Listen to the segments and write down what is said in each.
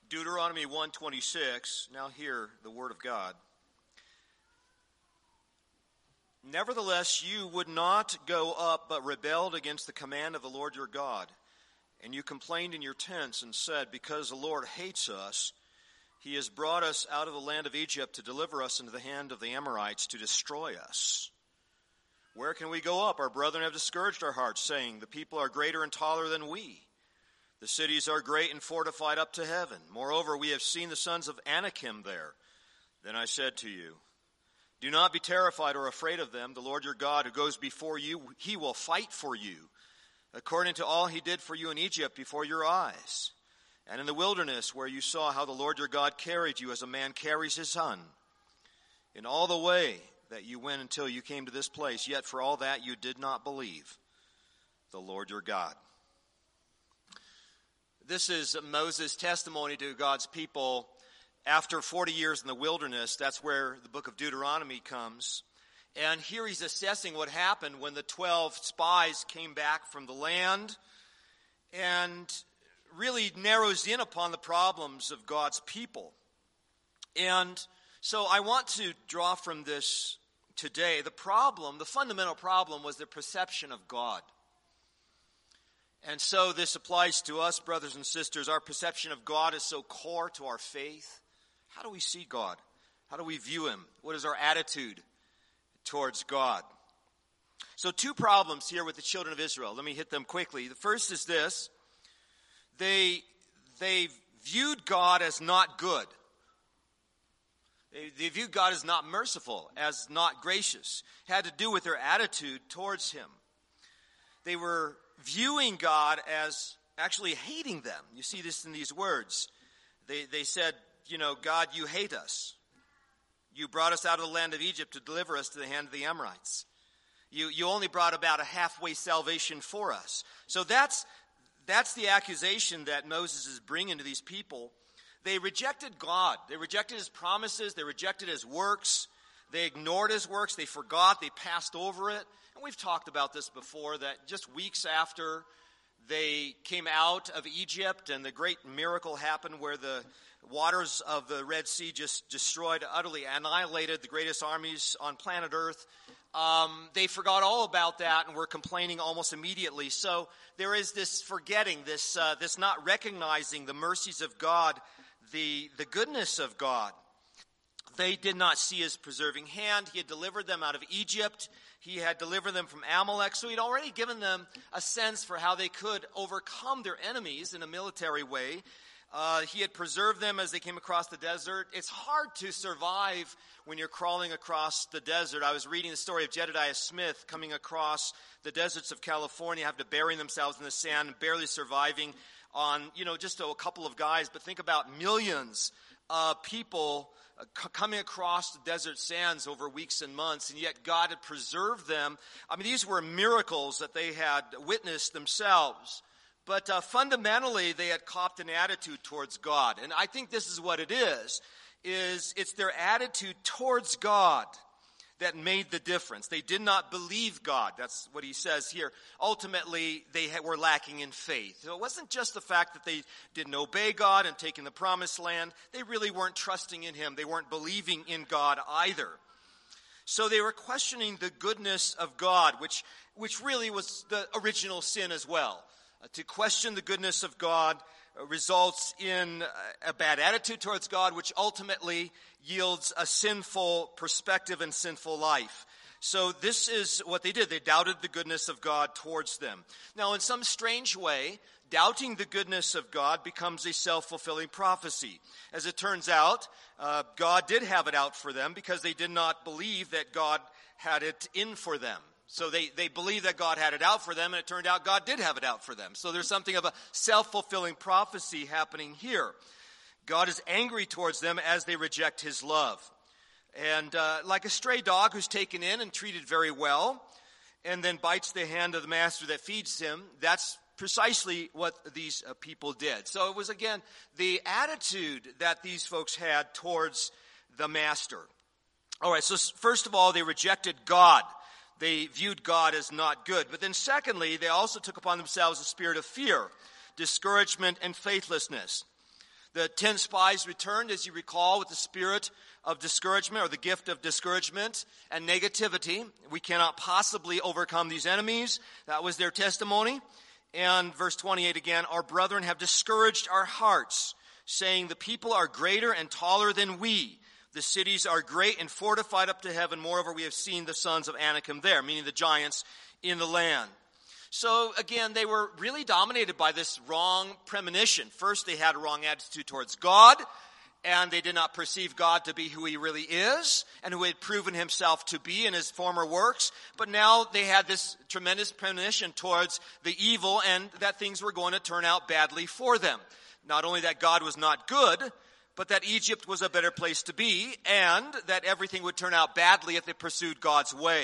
Deuteronomy 1:26, now hear the word of God. Nevertheless, you would not go up, but rebelled against the command of the Lord your God. And you complained in your tents and said, because the Lord hates us, he has brought us out of the land of Egypt to deliver us into the hand of the Amorites to destroy us. Where can we go up? Our brethren have discouraged our hearts, saying, the people are greater and taller than we. The cities are great and fortified up to heaven. Moreover, we have seen the sons of Anakim there. Then I said to you, do not be terrified or afraid of them. The Lord your God who goes before you, he will fight for you, according to all he did for you in Egypt before your eyes, and in the wilderness where you saw how the Lord your God carried you as a man carries his son, in all the way that you went until you came to this place. Yet for all that you did not believe the Lord your God. This is Moses' testimony to God's people after 40 years in the wilderness. That's where the book of Deuteronomy comes. And here he's assessing what happened when the 12 spies came back from the land, and really narrows in upon the problems of God's people. And so I want to draw from this today, the fundamental problem was their perception of God. And so this applies to us, brothers and sisters. Our perception of God is so core to our faith. How do we see God? How do we view him? What is our attitude towards God? So 2 problems here with the children of Israel. Let me hit them quickly. The first is this. They viewed God as not good. They viewed God as not merciful, as not gracious. It had to do with their attitude towards him. They were viewing God as actually hating them. You see this in these words. They said, God, you hate us. You brought us out of the land of Egypt to deliver us to the hand of the Amorites. You only brought about a halfway salvation for us. So that's the accusation that Moses is bringing to these people. They rejected God. They rejected his promises. They rejected his works. They ignored his works. They forgot. They passed over it. And we've talked about this before, that just weeks after they came out of Egypt and the great miracle happened where the waters of the Red Sea just destroyed, utterly annihilated the greatest armies on planet Earth. They forgot all about that and were complaining almost immediately. So there is this forgetting, this not recognizing the mercies of God, the goodness of God. They did not see his preserving hand. He had delivered them out of Egypt. He had delivered them from Amalek. So he'd already given them a sense for how they could overcome their enemies in a military way. He had preserved them as they came across the desert. It's hard to survive when you're crawling across the desert. I was reading the story of Jedediah Smith coming across the deserts of California, having to bury themselves in the sand and barely surviving on, just a couple of guys. But think about millions of people coming across the desert sands over weeks and months, and yet God had preserved them. I mean, these were miracles that they had witnessed themselves. But fundamentally, they had copped an attitude towards God. And I think this is what it is it's their attitude towards God that made the difference. They did not believe God. That's what he says here. Ultimately, they were lacking in faith. So it wasn't just the fact that they didn't obey God and take in the promised land. They really weren't trusting in him. They weren't believing in God either. So they were questioning the goodness of God, which really was the original sin as well. To question the goodness of God results in a bad attitude towards God, which ultimately yields a sinful perspective and sinful life. So this is what they did. They doubted the goodness of God towards them. Now, in some strange way, doubting the goodness of God becomes a self-fulfilling prophecy. As it turns out, God did have it out for them because they did not believe that God had it in for them. So they believed that God had it out for them, and it turned out God did have it out for them. So there's something of a self-fulfilling prophecy happening here. God is angry towards them as they reject his love. And like a stray dog who's taken in and treated very well, and then bites the hand of the master that feeds him, that's precisely what these people did. So it was, again, the attitude that these folks had towards the master. All right, so first of all, they rejected God. They viewed God as not good. But then secondly, they also took upon themselves a spirit of fear, discouragement, and faithlessness. The 10 spies returned, as you recall, with the spirit of discouragement, or the gift of discouragement and negativity. We cannot possibly overcome these enemies. That was their testimony. And verse 28 again, our brethren have discouraged our hearts, saying the people are greater and taller than we. The cities are great and fortified up to heaven. Moreover, we have seen the sons of Anakim there, meaning the giants in the land. So again, they were really dominated by this wrong premonition. First, they had a wrong attitude towards God, and they did not perceive God to be who he really is and who he had proven himself to be in his former works. But now they had this tremendous premonition towards the evil and that things were going to turn out badly for them. Not only that God was not good, but that Egypt was a better place to be, and that everything would turn out badly if they pursued God's way.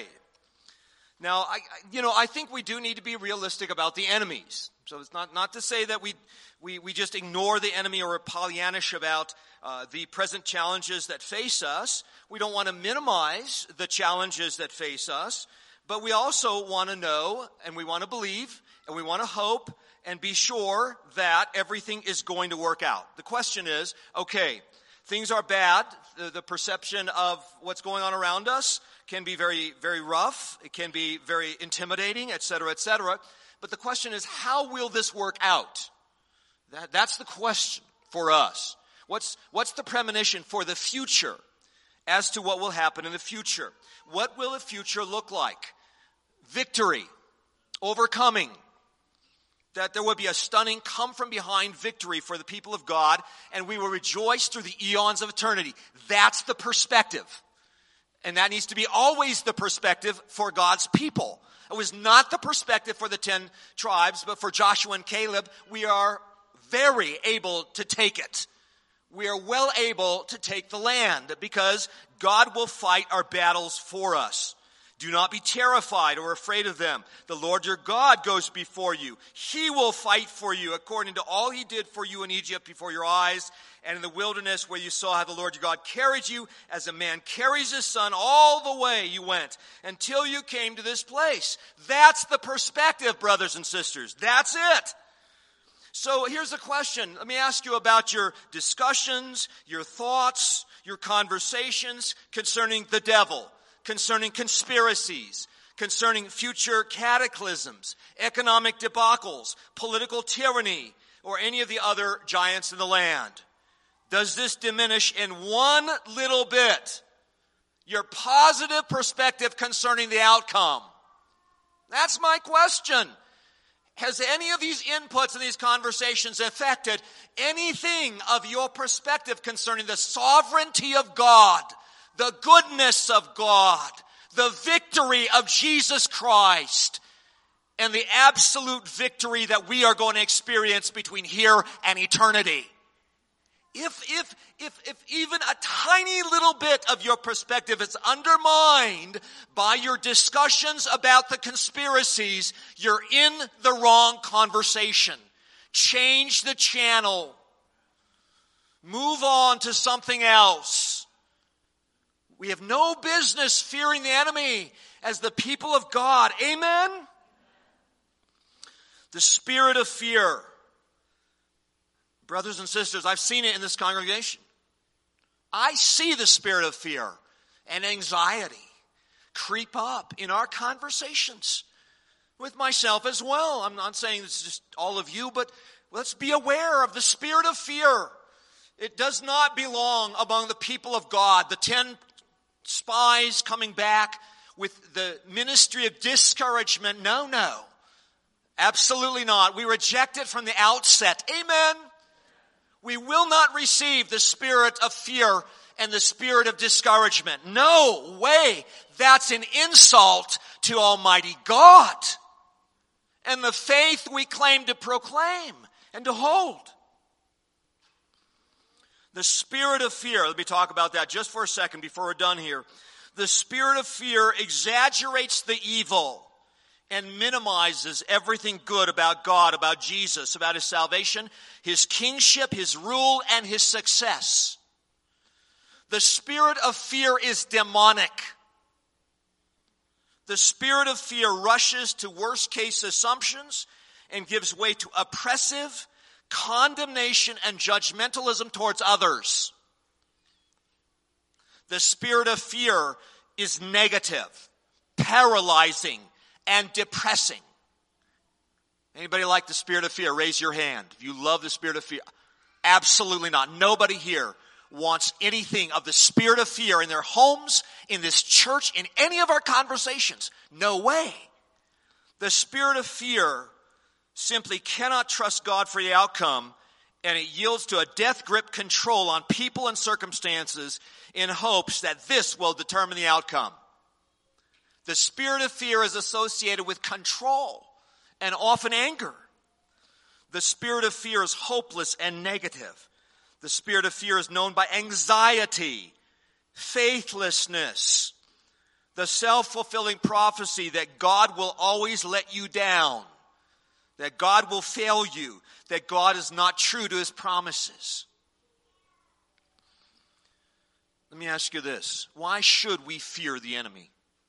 Now, I think we do need to be realistic about the enemies. So it's not to say that we just ignore the enemy or are Pollyannish about the present challenges that face us. We don't want to minimize the challenges that face us, but we also want to know, and we want to believe, and we want to hope, and be sure that everything is going to work out. The question is, okay, things are bad. The perception of what's going on around us can be very, very rough. It can be very intimidating, et cetera, et cetera. But the question is, how will this work out? That's the question for us. What's the premonition for the future as to what will happen in the future? What will the future look like? Victory, overcoming. That there will be a stunning come-from-behind victory for the people of God, and we will rejoice through the eons of eternity. That's the perspective. And that needs to be always the perspective for God's people. It was not the perspective for the 10 tribes, but for Joshua and Caleb, we are very able to take it. We are well able to take the land because God will fight our battles for us. Do not be terrified or afraid of them. The Lord your God goes before you. He will fight for you according to all he did for you in Egypt before your eyes and in the wilderness where you saw how the Lord your God carried you as a man carries his son all the way you went until you came to this place. That's the perspective, brothers and sisters. That's it. So here's a question. Let me ask you about your discussions, your thoughts, your conversations concerning the devil, concerning conspiracies, concerning future cataclysms, economic debacles, political tyranny, or any of the other giants in the land. Does this diminish in one little bit your positive perspective concerning the outcome? That's my question. Has any of these inputs in these conversations affected anything of your perspective concerning the sovereignty of God, the goodness of God, the victory of Jesus Christ, and the absolute victory that we are going to experience between here and eternity? If even a tiny little bit of your perspective is undermined by your discussions about the conspiracies, you're in the wrong conversation. Change the channel. Move on to something else. We have no business fearing the enemy as the people of God. Amen? The spirit of fear. Brothers and sisters, I've seen it in this congregation. I see the spirit of fear and anxiety creep up in our conversations with myself as well. I'm not saying it's just all of you, but let's be aware of the spirit of fear. It does not belong among the people of God. The 10 spies coming back with the ministry of discouragement. No. Absolutely not. We reject it from the outset. Amen. We will not receive the spirit of fear and the spirit of discouragement. No way. That's an insult to Almighty God and the faith we claim to proclaim and to hold. The spirit of fear, let me talk about that just for a second before we're done here. The spirit of fear exaggerates the evil and minimizes everything good about God, about Jesus, about his salvation, his kingship, his rule, and his success. The spirit of fear is demonic. The spirit of fear rushes to worst-case assumptions and gives way to oppressive, condemnation and judgmentalism towards others. The spirit of fear is negative, paralyzing, and depressing. Anybody like the spirit of fear? Raise your hand. If you love the spirit of fear. Absolutely not. Nobody here wants anything of the spirit of fear in their homes, in this church, in any of our conversations. No way. The spirit of fear simply cannot trust God for the outcome, and it yields to a death grip control on people and circumstances in hopes that this will determine the outcome. The spirit of fear is associated with control and often anger. The spirit of fear is hopeless and negative. The spirit of fear is known by anxiety, faithlessness, the self-fulfilling prophecy that God will always let you down, that God will fail you, that God is not true to his promises. Let me ask you this. Why should we fear the enemy?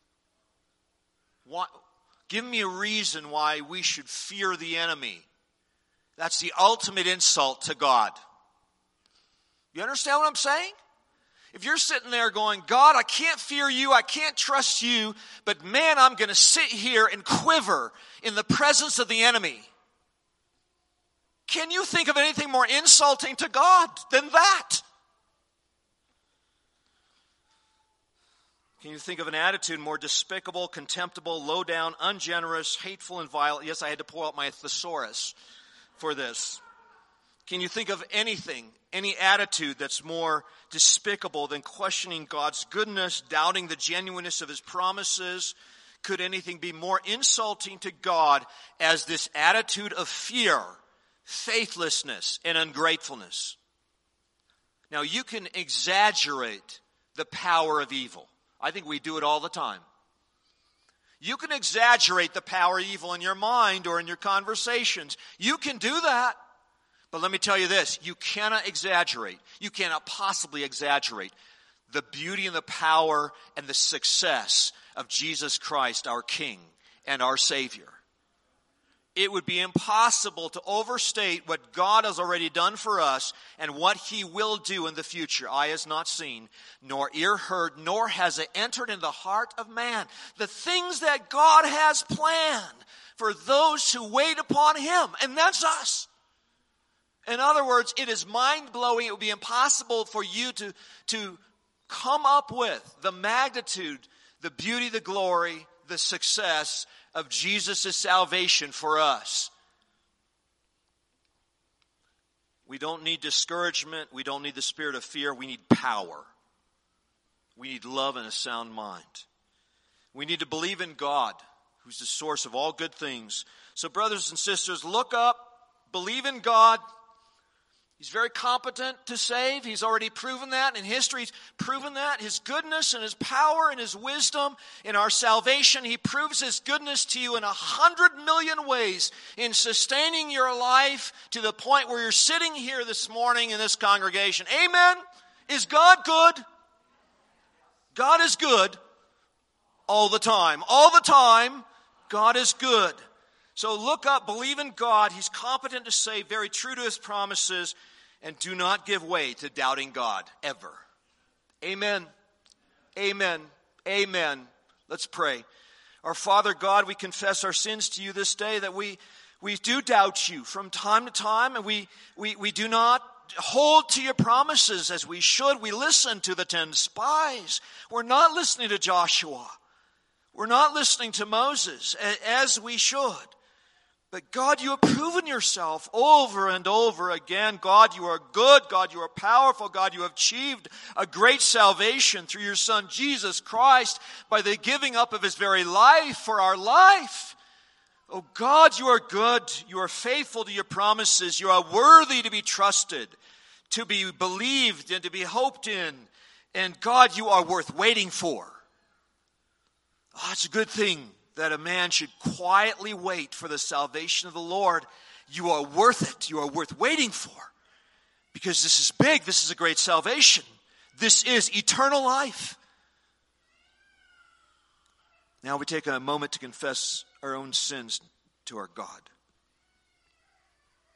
Give me a reason why we should fear the enemy. That's the ultimate insult to God. You understand what I'm saying? If you're sitting there going, God, I can't fear you, I can't trust you, but man, I'm going to sit here and quiver in the presence of the enemy. Can you think of anything more insulting to God than that? Can you think of an attitude more despicable, contemptible, low down, ungenerous, hateful, and vile? Yes, I had to pull out my thesaurus for this. Can you think of anything, any attitude that's more despicable than questioning God's goodness, doubting the genuineness of his promises? Could anything be more insulting to God as this attitude of fear, faithlessness, and ungratefulness? Now, you can exaggerate the power of evil. I think we do it all the time. You can exaggerate the power of evil in your mind or in your conversations. You can do that. But let me tell you this, you cannot exaggerate. You cannot possibly exaggerate the beauty and the power and the success of Jesus Christ, our King and our Savior. It would be impossible to overstate what God has already done for us and what he will do in the future. Eye has not seen, nor ear heard, nor has it entered in the heart of man. The things that God has planned for those who wait upon him, and that's us. In other words, it is mind-blowing. It would be impossible for you to come up with the magnitude, the beauty, the glory, the success of Jesus' salvation for us. We don't need discouragement. We don't need the spirit of fear. We need power. We need love and a sound mind. We need to believe in God, who's the source of all good things. So brothers and sisters, look up, believe in God. He's very competent to save. He's already proven that. In history, he's proven that. His goodness and his power and his wisdom in our salvation. He proves his goodness to you in 100 million ways in sustaining your life to the point where you're sitting here this morning in this congregation. Amen? Is God good? God is good all the time. All the time, God is good. So look up, believe in God. He's competent to save, very true to his promises, and do not give way to doubting God, ever. Amen. Amen. Amen. Let's pray. Our Father God, we confess our sins to you this day, that we do doubt you from time to time, and we do not hold to your promises as we should. We listen to the 10 spies. We're not listening to Joshua. We're not listening to Moses as we should. But God, you have proven yourself over and over again. God, you are good. God, you are powerful. God, you have achieved a great salvation through your Son, Jesus Christ, by the giving up of his very life for our life. Oh God, you are good. You are faithful to your promises. You are worthy to be trusted, to be believed, and to be hoped in. And God, you are worth waiting for. Oh, it's a good thing that a man should quietly wait for the salvation of the Lord. You are worth it. You are worth waiting for. Because this is big. This is a great salvation. This is eternal life. Now we take a moment to confess our own sins to our God.